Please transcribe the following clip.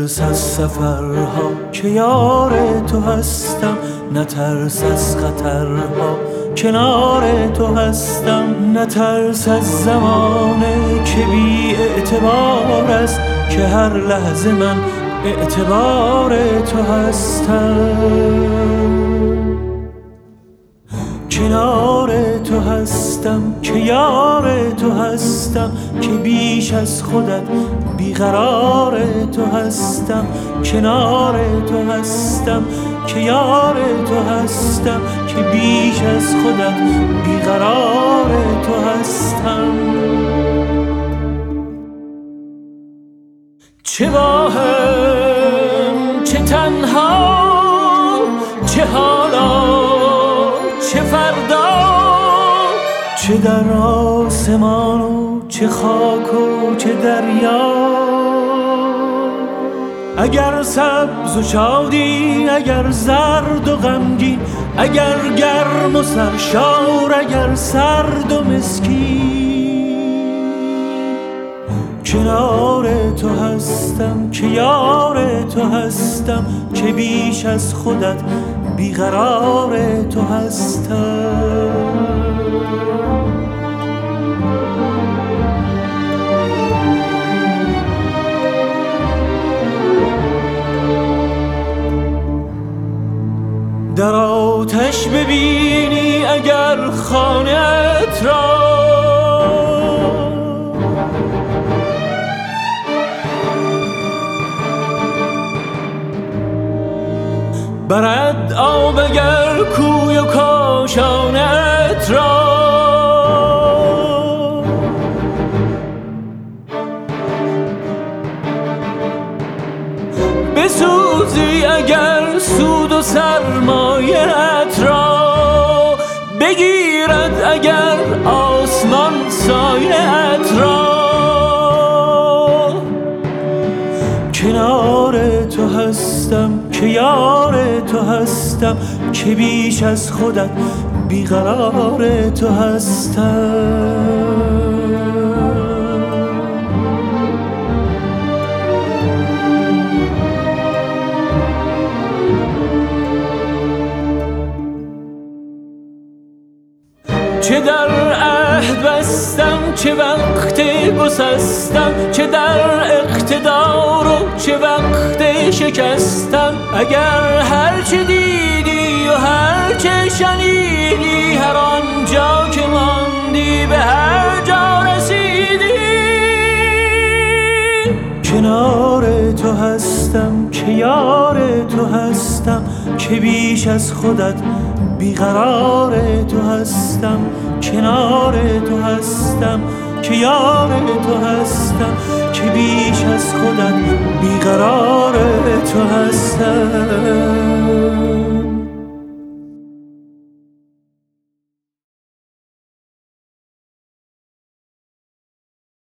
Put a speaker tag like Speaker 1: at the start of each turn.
Speaker 1: نترس از سفرها که یار تو هستم، نترس از خطرها کنار تو هستم، نترس از زمانه که بی اعتبار است که هر لحظه من اعتبار تو هستم. کنار تو هستم که یار تو هستم، که بیش از خودت بیقرار تو هستم. کنار تو هستم که یار تو هستم، که بیش از خودت بیقرار تو هستم. چه با هم، چه تنها، چه حالا، چه فردا، چه در آسمان و چه خاک و چه دریا. اگر سبز و شادی، اگر زرد و غمگین، اگر گرم و سرشار، اگر سرد و مسکین، کنار تو هستم که یار تو هستم، که بیش از خودت بیقرار تو هستم. در آتش ببینی اگر خانه‌ات را، برد آب اگر کوی و کاشانه‌ات را. بسوزی اگر سود و سرمایه‌ات را، بگیرد اگر آسمان سایه‌ات را. کنار تو هستم که یار تو هستم، که بیش از خودت بیقرار تو هستم. چه در عهد بستم، چه وقت گسستم، چه در اقتدار و چه وقت شکستم. اگر هر چه دیدی و هر چه شنیدی، هر آنجا که ماندی به هر جا رسیدی. کنار تو هستم که یار تو هستم، که بیش از خودت بیقرار تو هستم. کنار تو هستم که یار تو هستم، که بیش از خودت بیقرار تو هستم.